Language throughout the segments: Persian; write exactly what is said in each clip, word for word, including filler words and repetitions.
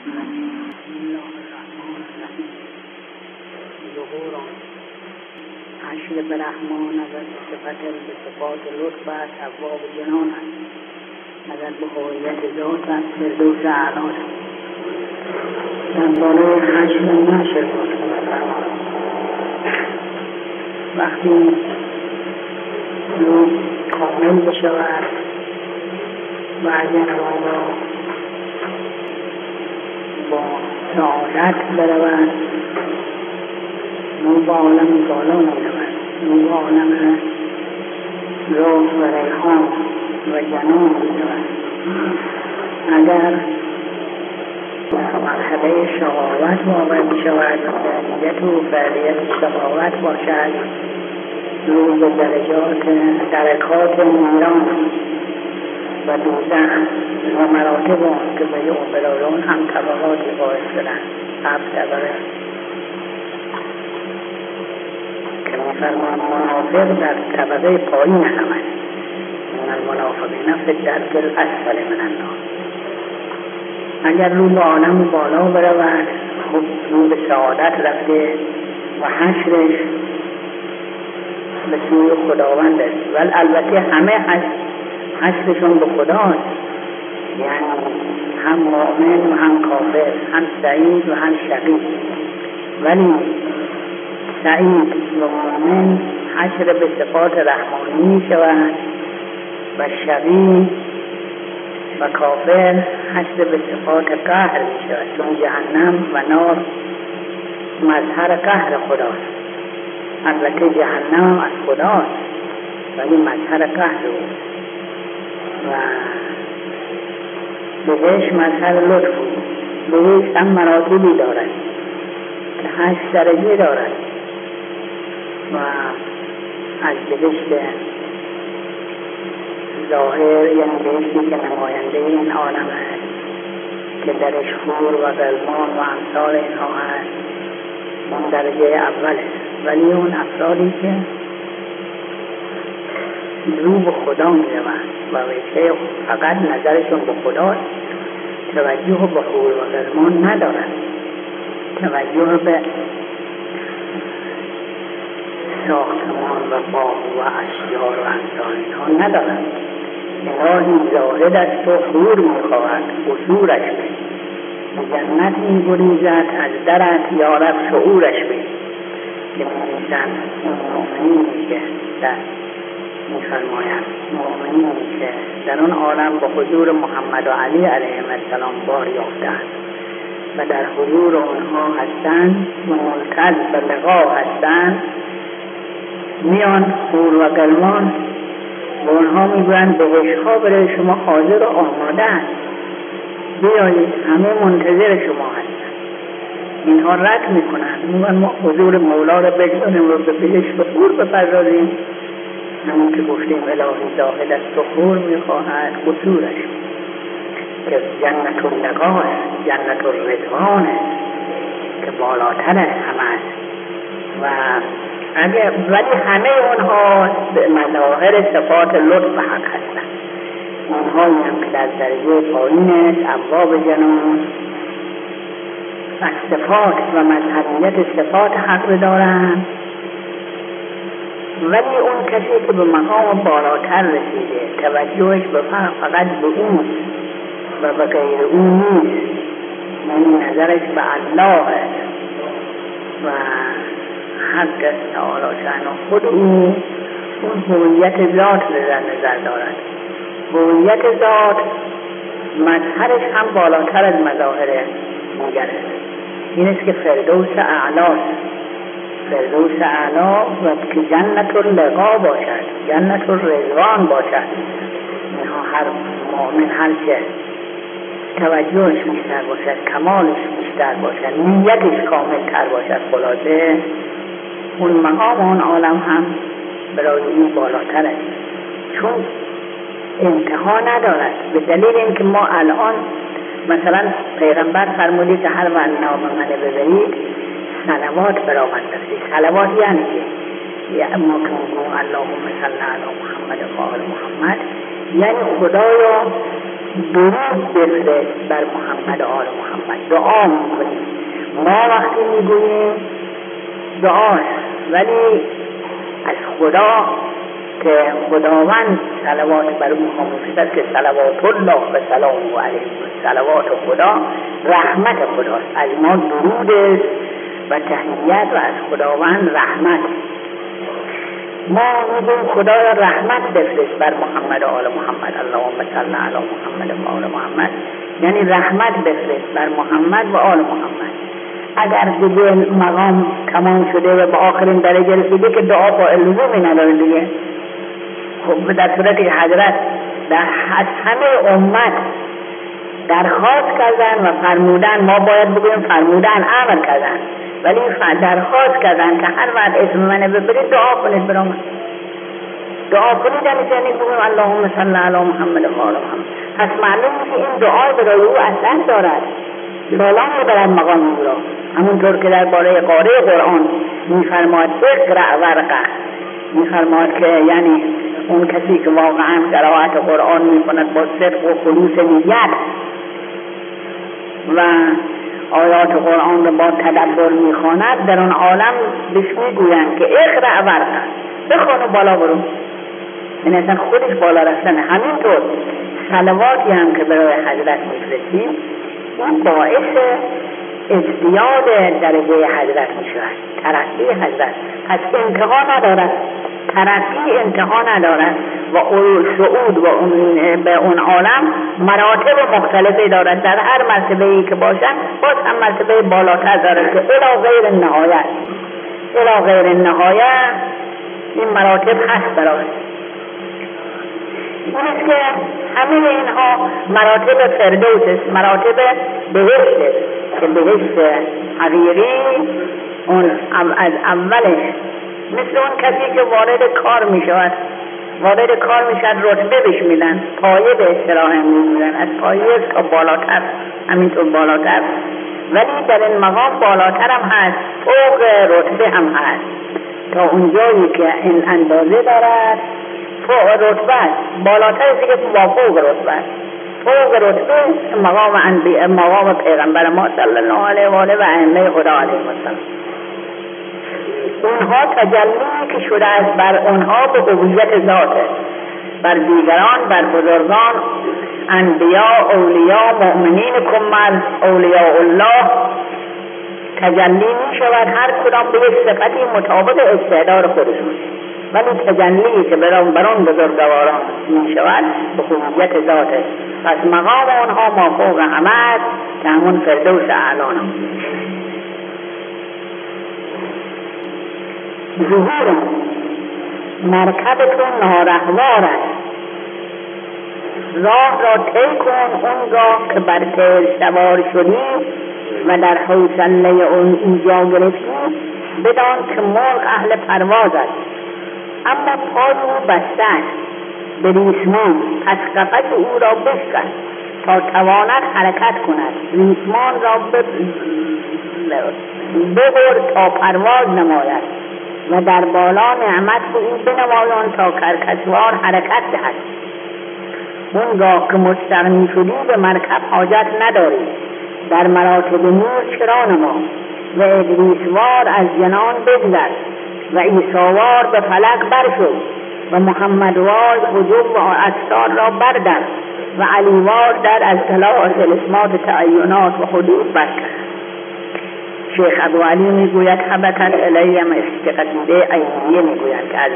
حشر برحمان از صفت به صفات لطف است، ابواب جنان است، نظر به هویت ذات است، فردوس اعلی است. در بالای حشر نشر بود وقتی روح کامل بشود و از این را با سعادت برود، نور با عالم بالا میرود، نور با عالم روح و ریحان و جنان میرود. اگر مرحله شقاوت وارد شود و فعلیت و فعلیت شقاوت باشد، روح به درجات درکات نیران و دوزخ و مراتب آن که به اون هم طبقاتی باعث شدن، هفت طبقه که میفرمان منافق در طبقه پایین همه من المنافقین فی الدرک الاسفل من النار. اگر رو به عالم بالا برود، خب رو به سعادت رفته و حشرش به سوی خداوند است. ولی البته همه حشر حشرشون به خداست، یعنی هم مؤمن و هم کافر، هم سعید و هم شقی. ولی سعید و مؤمن حشر به صفات رحمانی می شود و شقی و کافر حشر به صفات قهر می شود، چون جهنم و نار مظهر قهر خداست. البته جهنم از خداست ولی مظهر قهر او و بهش مظهر لطف او. بهش هم مراتبی دارد که هشت درجه دارد و از بهشت ظاهر، یعنی بهشتی که نماینده این عالم است که درش حور و غلمان و امثال اینها هست، اون درجه اول است. ولی اون افرادی که رو به خدا می روند و ویچه فقط نظرشون به خداست، توجه به حور و غلمان ندارند، توجه به ساختمان و باغ و اشیار و امثال اینها ندارند. الهی زاهد است و حور می خواهد، حضورش بی به جنت می گریزد، از درت یارب شعورش بی که می نیستن اون مؤمنینی که در می فرماید مؤمنینی که در اون عالم به حضور محمد و علی علیهم السلام بار یافتند و در حضور اونها هستند و ملتز به لقا هستند، میان حور و غلمان به اونها میگویند بهشت ها برای شما حاضر و آماده است، بیایید، همه منتظر شما هستند. اینها رد میکنند، میگویند ما حضور مولا را بگذاریم و به بهشت و حور بپردازیم. همون که گفتیم الهی زاهد است و حور میخواهد قصورش که جنت اللقا است، جنت الرضوان است که بالاتر از همه است. و اگر ولی همه اونها به مظاهر صفات لطف حق هستند. اونها هم که در درجه پایین است، ابواب جنان از صفات و مظهریت صفات حق دارند. ولی اون کسی که به مقام بالاتر رسیده، توجهش به فقط به اوست و به غیر اون نیست، یعنی نظرش به الله است و حق است تعالی شأنه، خود او اون هویت ذات را در نظر دارد. هویت ذات مظهرش هم بالاتر از مظاهر دیگر است. این است که فردوس اعلی، فردوس اعلی و که جنت اللقا باشد، جنت الرضوان باشد. اینها هر مؤمن هر چه توجهش بیشتر باشد، کمالش بیشتر باشد، نیتش کامل تر باشد، خلاصه اون مقام اون عالم هم برای این بالاتر است، چون انتها ندارد. به دلیل اینکه ما الان مثلا پیغمبر فرمودی که هر وقت نام منو ببرید صلوات برای من بفرستید. صلوات یعنی چه؟ یعنی ما که میگویم اللهم صل علی محمد و آل محمد، یعنی خدایا درود بفرست بر محمد آل محمد. دعا میکنیم. ما وقتی میگوییم دعاست، ولی از خدا که خداوند صلوات بر او خاموشد که صلوات الله و سلام علیه، صلوات خدا رحمت خداست. از ما درود و تحیت و از خداوند رحمت. ما میگیم خدایا رحمت بفرست بر محمد آل محمد، اللهم صل علی محمد و آل محمد، یعنی رحمت بفرست بر محمد و آل محمد. اگر دیگه مقام تمام شده و به آخرین درجه رسیده که دعا با لزومی نداره دیگه. خب در صورتی که حضرت در همه امت درخواست کردن و فرمودن، ما باید بگویم فرمودن، امر کردن، ولی درخواست کردن که هر وقت اسم منو ببرید دعا کنید برام. دعا کنید یعنی بگویم اللهم صل علی محمد و آل محمد. پس معلوم که این دعا برای او اثر دارد، سلام میبرد مقام او را. همونطور که در باره قاره قرآن میفرماد اقرأ ورقه، میفرماد که یعنی اون کسی که واقعا قرائت قرآن میکند با صدق و خلوص نیت و آیات قرآن رو با تدبر میخواند، در اون عالم بهش میگویند که اقرأ ورقه، بخوان و بالا برو. این اصلا خودش بالا رفتن. همینطور صلواتی هم که برای حضرت میفرستیم اون باعث ازدیاد درجه حضرت میشود، ترقی حضرت. پس انتها ندارد، ترقی انتها ندارد و صعود و اون به اون عالم مراتب مختلفی دارد. در هر مرتبه‌ای که باشد باز هم مرتبه بالاتر دارد که الی غیر النهایه، الی غیر النهایه این مراتب هست برای اونست که همه اینها مراتب فردوس است، مراتب بهشت است که بهشت حقیقی اون از اولش مثل اون کسی که وارد کار می شود، وارد کار می شود رتبه بهش میدن، پایه به اصطلاح میدن، از پایه تا بالاتر، همینطور بالاتر. ولی در این مقام بالاتر هم هست، فوق رتبه هم هست، تا اونجایی که این اندازه دارد فوق رتبه است، بالاتر است که با فوق رتبه است. فوق رتبه مقام انبیاء، مقام پیغمبر ما صلی الله علیه و آله و ائمه خدا علیهم السلام. اونها تجلی که شده است بر اونها به هویت ذاته، بر دیگران، بر بزرگان، انبیاء، اولیاء، مؤمنین کمل، اولیاء الله تجلی می شود هر کدام به یک صفتی مطابق استعداد خودشون. ولی تجلی که برام بران بزرگواران می شود به هویت ذاته. پس مقام اونها ما فوق همه است که همون فردوس اعلان هم ظهور مرکبتون نارهوار است، راه را طی کن اونگاه که بر تیر سوار شدی و در حوصله اون اینجا گرفتی، بدان که مرغ اهل پرواز است اما پای او بسته است به ریسمان، پس قفس او را بشکن تا تواند حرکت کند، ریسمان را ببر تا پرواز نماید و در بالا نعمت به او بنمایان تا کرکسوار حرکت دهد. اونگاه که مستغنی شدی به مرکب حاجت نداری، در مراتب نور چرا نما و ادریسوار از جنان بگذر و عیساوار به فلک برشد و محمدوار حجب و استار را بردر و علیوار در از طلاع الاسمات تعینات و حدود برکن. شیخ ابو علی میگوید حبتت الیم استقدیده عینیه، میگوید که از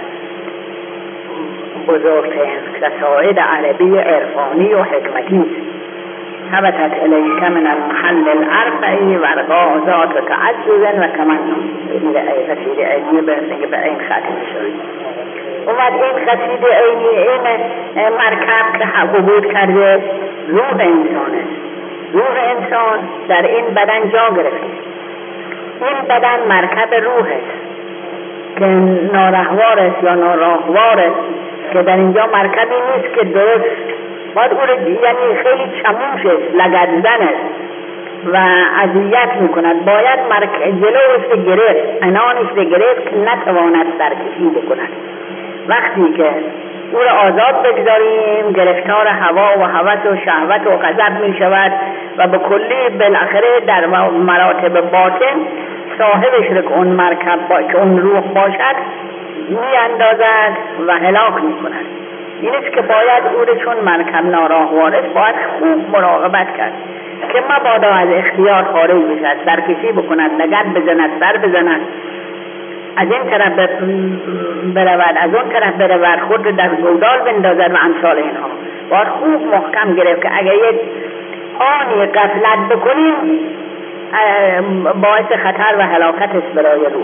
بزرگترین قصائد عربی عرفانی و حکمتی حبتت الیک من المحل الارفعی ورقا ذات تعجز و کمن. این قصیده عینیه برسنگه به این ختم شد. اومد این قصیده عینی این مرکب که حبوبود کرده روح انسانه، روح انسان در این بدن جا گرفته. این بدن مرکب روح است که نارهوار است یا ناراهوار است، که در اینجا مرکبی نیست که درست باید او یعنی خیلی چموش است، لگدزن است و اذیت میکند. باید مرکب جلوش گرفت، انانش گرفت که نتواند سرکشی بکند. وقتی که او را آزاد بگذاریم، گرفتار هوا و هوس و شهوت و غضب می شود و به کلی بالاخره در مراتب باطن صاحبش را که اون مرکب با... که اون روح باشد می اندازد و هلاک می کند. این است که باید او را چون مرکب ناراهوارش باید خوب مراقبت کرد که مبادا از اختیار خارج بشد، سرکشی بکند، لگد بزند، سر بزند، از این طرف برود، از اون طرف برود، خود در گودال بندازد و امثال اینها. باید خوب محکم گرفت که اگر یک آنی غفلت بکنیم باعث خطر و هلاکت است برای روح.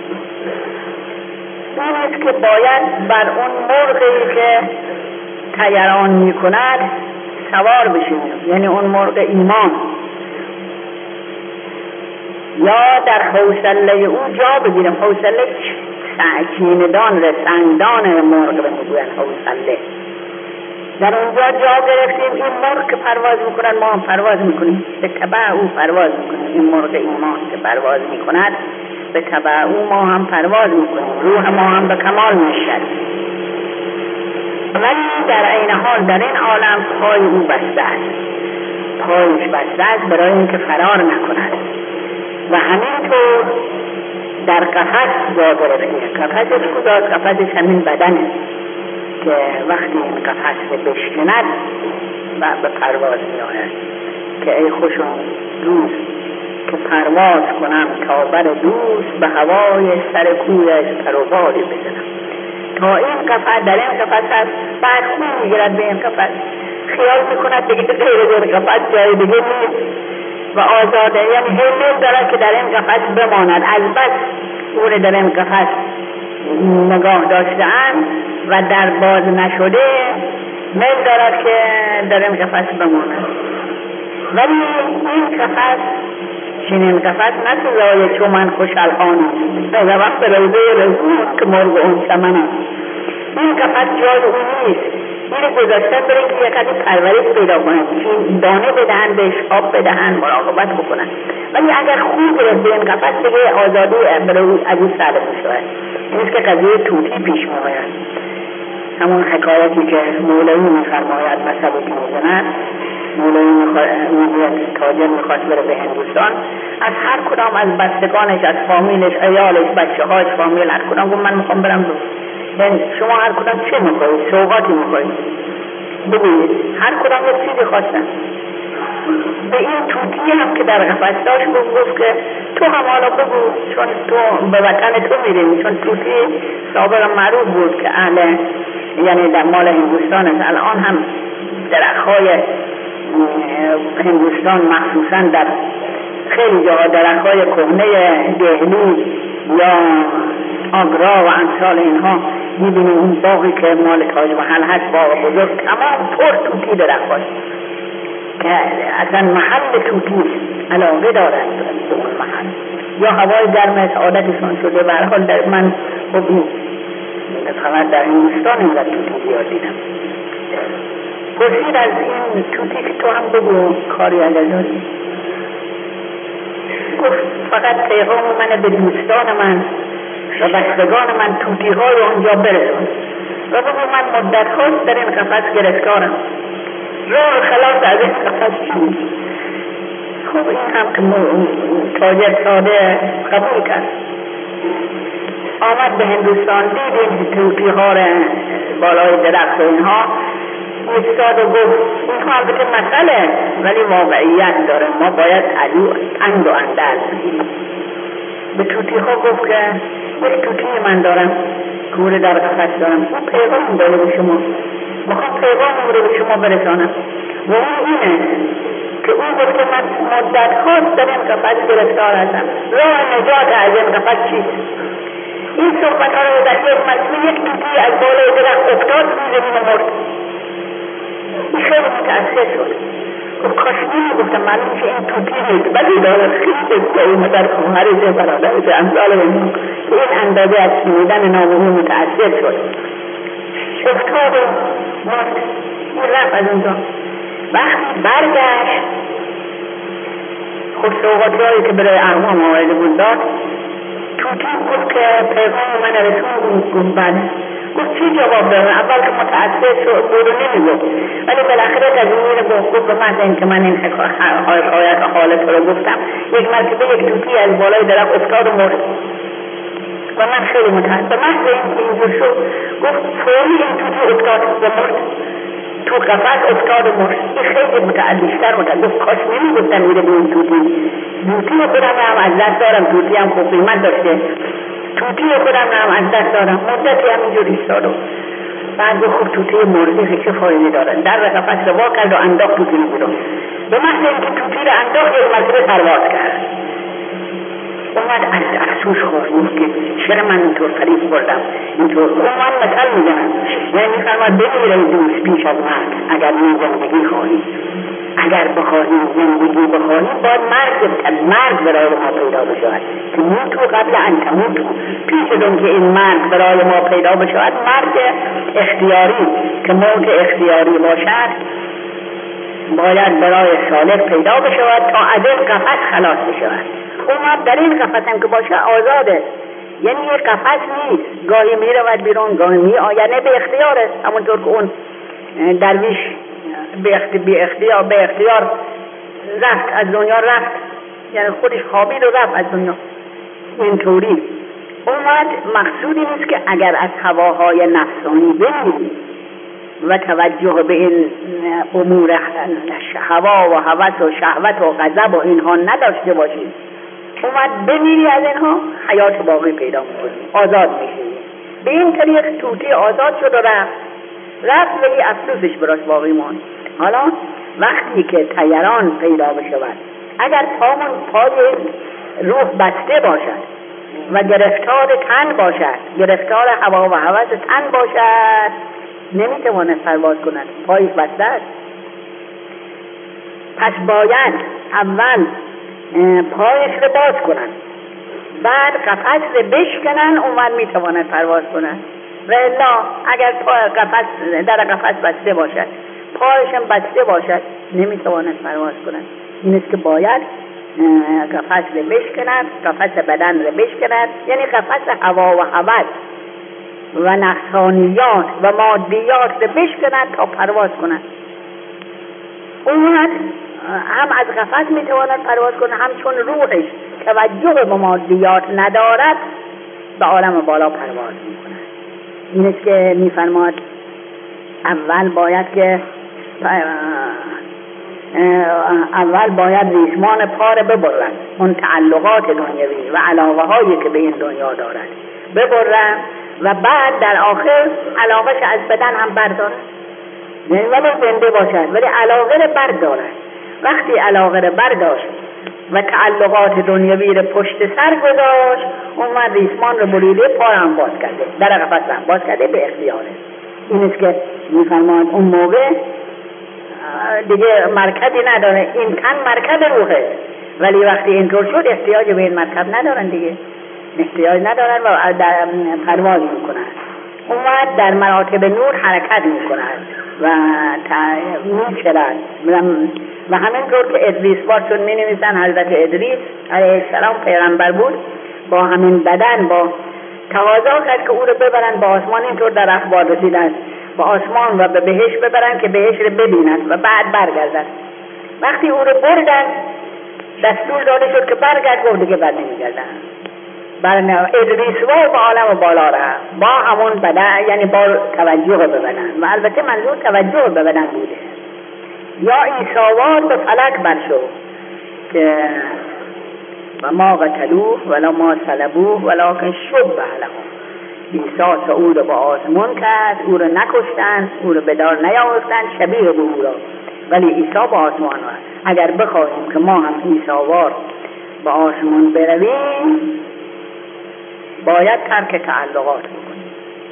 این است که باید بر اون مرغی که طیران می کند سوار بشیم، یعنی اون مرغ ایمان، یا در حوصله او جا بگیریم. حوصله چیندان رسندان مرغ به میگوین حوصله. در اونجا جا گرفتیم. این مرغ که پرواز میکنن ما هم پرواز میکنیم، به تبع او پرواز میکنیم. این مرغ ایمان که پرواز میکند به تبع او ما هم پرواز میکنیم، روح ما هم به کمال میشد. ولی در این حال در این عالم پای او بسته است، پایش بسته است برای اینکه فرار نکند و همینطور در قفس جا گرفته. قفسش کجاست؟ قفسش همین بدنه که وقتی این قفس بشکند و به پرواز میآید که ای خوشم روز که پرواز کنم تا بر دوست به هوای سر کویش پر و بالی بزنم. تا این قفس در این قفس هست، بعد خون میگیرد به این قفس، خیال میکند دیگه غیر از این قفس جای دیگه نیست و آزاده، یعنی همیل دارد که در این قفس بماند. از بس او را در این قفس نگاه داشته‌اند و در باز نشده میل دارد که در این قفس بماند. ولی این قفس چنین قفس نه سزای چون من خوشحالانم نه وقت روزه رسول که مرغ اون چمن است. این قفس جای اون نیست. این گذاشتن برای که یکتی پرورش پیدا کنند، دانه بدهند، بهش آب بدهند، مراقبت بکنند. ولی اگر خوب گرفت به این قفس دیگه آزادی برای از این سلب میشود. این است که قضیه توتی پیش میآید. همون حکایتی که مولوی میفرماید مثلا میزند، مولوی میگوید تاجر میخواست بره به هندوستان، از هر کدام از بستگانش، از فامیلش، عیالش، بچه هاش، فامیل هر کدام گفت من میخوام برم دو. شما هر کدام چه میخواید؟ سوغاتی میخواید؟ بگویید. هر کدام یک چیزی خواستن. به این توتی هم که در قفس داشت گفت که تو هم حالا بگو، چون تو به وطن تو میریم. چون توتی سابقا معروف بود که اهل یعنی در مال هندوستان است. الان هم درخت‌های هندوستان مخصوصا در خیلی جاها درخت‌های کهنه دهلی یا آگرا و امثال اینها می‌بینیم اون باغی که مال تاج محل هست، باغ بزرگ تمام پر توتی درخت هست که اصلا محل توتی علاقه دارند به اون محل، یا هوای گرم است عادتشون شده. به هر حال در من خب فقط در هندوستان اینقدر توتی زیاد دیدم. پرسید از این توتی که تو هم بگو کاری اگر داری. گفت فقط پیغام من به دوستان من و بستگان من توتی های اونجا برسون و بگو من مدت هاست در این قفس گرفتارم، راه خلاص از این قفس چیست؟ خب این هم که تاجر ساده قبول کرد. آمد به هندوستان، دید این توتی ها را بالای درخت و اینها ایستاد و گفت اینها البته مسئله ولی واقعیت داره، ما باید عدو اند و اندل. به توتی ها گفت که یک توتی من دارم کوره در قفس دارم، اون پیغام داره به شما، میخوام پیغام رو به شما برسانم و اون اینه که اون گفت که من مدت هاست در این قفس گرفتار هستم، راه نجات از این قفس چیست؟ این صحبت ها رو در یک مجموع یک توتی از بالای درخت افتاد روی زمین مرد. این خیلی متأثر شد. گفت کاش نمیگفتم، معلوم که این توتی نیست ولی دارد خیلی که این مدر خواهرش برادرش امثال بینیم که این اندازه از شنیدن نام او متأثر شد. افتاد و مرد. این رفت از اونجا. وقتی برگشت خود سوغاتی هایی که برای اقوام آورده بود داد، توتی گفت که پیغام من رسول گفت بله. گفت چی جواب دارم؟ اول که متأسف شد بود و نمیگفت، ولی بالاخره تجمیل گفت گفت به محض اینکه من این حکایت حالت رو گفتم، یک مرتبه یک توتی از بالای درخت افتاد و مرد و من خیلی متأسف. به محض اینکه اینجور شد گفت فوری این توتی افتاد و مرد، تو قفس افتاد و مرد. این خیلی متعدیشتر متعدیشتر گفت کاش نمیگفتن میره به این توتی. توتی خودم هم از دست دارم، توتی هم خوب قیمت داشته، توتی خودم هم از دست دارم. مدتی همینجور ایستاد و بعد گفت خوب توتی مرده چه فایده داره. در قفس رو وا کرد و انداخت توتی رو بیرون. به محض اینکه توتی رو انداخت یک مرتبه پرواز کرد. اومد از افسوس خورد، گفت که چرا من اینطور فریب خوردم اینطور. من مثل میزنم، یعنی میفرماد بمیره دوست پیش از مرگ اگر این زندگی خواهی، اگر بخواهی زندگی بخواهی باید مرگ مرگ برای ما پیدا بشود که موتو قبل ان تموتو. پیش از اون که این مرگ برای ما پیدا بشود، مرگ اختیاری که موت اختیاری باشد، باید برای صالح پیدا بشود تا از این قفس خلاص بشود. اومد در این قفس هم که باشه آزاده، یعنی یک قفس نیست، گاهی می رود بیرون گاهی می آینه به اختیار است. همونطور که اون درویش به اختیار به اختیار رفت از دنیا، رفت یعنی خودش خوابید و رفت از دنیا. اینطوری اومد مقصود این است که اگر از هواهای نفسانی بمیری و توجه به این امور هوا و هوس و شهوت و غضب و اینها نداشته باشید، اومد بمیری از اینها، حیات باقی پیدا میکنی، آزاد میشی. به این طریق توتی آزاد شد و رفت رفت ولی افسوسش براش باقی ماند. حالا وقتی که طیران پیدا بشود، اگر پامون پای روح بسته باشد و گرفتار تن باشد، گرفتار هوا و هوس تن باشد، نمیتواند پرواز کند، پایش بسته است. پس باید اول پایش رو باز کنن، بعد قفس رو بشکنن، اون میتواند پرواز کنن. و الا اگر پای قفس در قفس بسته باشد، پایش هم بسته باشد، نمیتواند پرواز کنن. این است که باید قفس رو بشکنن، قفس بدن رو بشکنن، یعنی قفس هوا و هوس و نفسانیات و مادیات رو بشکنن تا پرواز کنن. اون هم از قفس میتواند پرواز کنه، هم چون روحش توجه به مادیات ندارد به عالم بالا پرواز میکنه. این است که میفرماد اول باید که اول باید ریسمان پاره ببرن، اون تعلقات دنیوی و علاقه هایی که به این دنیا دارد ببرن و بعد در آخر علاقهش از بدن هم بردارن، یعنی ولی زنده باشد ولی علاقه رو بردارد. وقتی علاقه رو برداشت و تعلقات دنیوی رو پشت سر گذاشت، اومد ریسمان رو بریده، پا هم باز کرده، در قفس هم باز کرده به اختیاره. این است که میفرماد اون موقع دیگه مرکبی نداره، این تن مرکب روحه، ولی وقتی اینطور شد احتیاج به این مرکب ندارن دیگه، احتیاج ندارن و در پرواز میکنن. اومد در مراتب نور حرکت میکنن و میشرد و همینطور که ادریس بار چون می نویسن حضرت ادریس علیه السلام پیغمبر بود، با همین بدن با تقاضا کرد که او رو ببرن با آسمان، اینطور در اخبار رسیدن با آسمان و به بهشت ببرن که بهشت رو ببینن و بعد برگردن. وقتی او رو بردن دستور داده شد که برگرد، گفت دیگه بر نمیگردن. برنه ادریس و با عالم بالا رفت با همون بدن، یعنی با توجه به بدن، و البته منظور توجه به بدن بوده. یا عیساوار به فلک برشو که و ما قتلوه ولا ما صلبوه ولکن شبه لهم. عیسی صعود با آسمان کرد، او رو نکشتن، او رو به دار نیاوردن، شبیه به او را، ولی عیسی با آسمان رفت. اگر بخواهیم که ما هم عیساوار با آسمان برویم، باید ترک تعلقات بکنیم.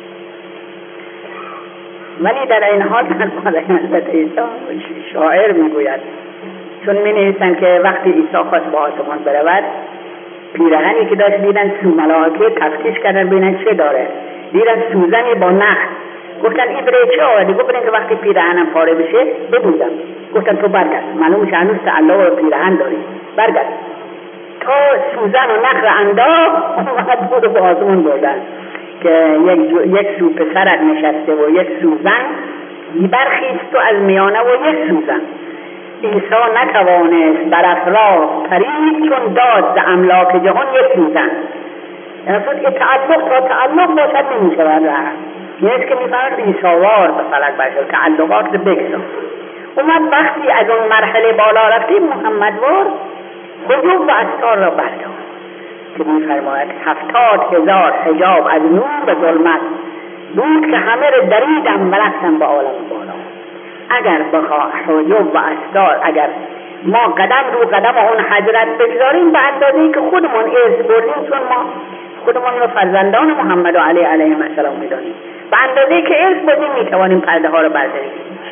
ولی در این حال در حضرت عیسی شاعر میگوید، چون می نویسن که وقتی عیسی خواست با آسمان برود، پیرهنی که داشت دیدن سو ملائکه تفتیش کردن ببینن چه داره، دیدن سوزنی با نخ، گفتن این برای چه آوردی؟ گفتن که وقتی پیرهنم پاره بشه ببوزم. گفتن تو برگرد، معلوم میشه هنوز تعلق به پیرهن داری، برگرد. تا سوزن و نخ رو انداخت، اومد بود به آسمان بردن. که یک, یک سو پسرت نشسته و یک سو زن، برخیست و از میانه و یک سو زن. عیسی نتوانست بر افراه پرید، چون داد ز املاک جهان یک سو زن. یعنی که تعلق تا تعلق باشد نمی شود رحم. یعنی که می فرد عیسیوار به فلک برشد، تعلقات رو بگذار. اومد وقتی از اون مرحله بالا رفتیم محمدوار حجاب و استار را برداشت که می فرماید هفتاد هزار حجاب از نور به ظلمت بود که همه رو دریدم و رفتم به عالم بالا. اگر بخوا حجاب و استار اگر ما قدم رو قدم اون حضرت بگذاریم به اندازه‌ای که خودمون ارث بردیم، چون ما خودمون رو فرزندان محمد و علی علیه السلام میدانیم، به اندازه‌ای که ارث بردیم میتوانیم پرده ها رو برداریم.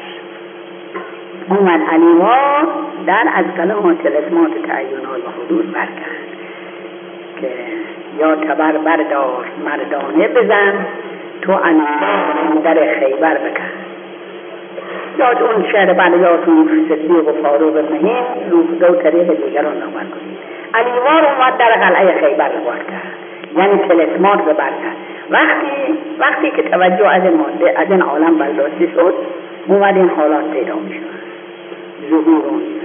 اومد علیوار در از کلام تلسمات تعینات و حدود برکرد که یا تبر بردار مردانه بزن، تو اندام در خیبر بکن. یا اون شعر بلیاتون صدیق و فاروق مهین روح دو طریق دیگران نامد کنید. علیوار اومد در قلعه خیبر رو بار کرد، یعنی تلسمات رو بر کرد. وقتی وقتی که توجه از این ماده از این عالم برداشته شد، اومد این حالات پیدا می شود. ظهور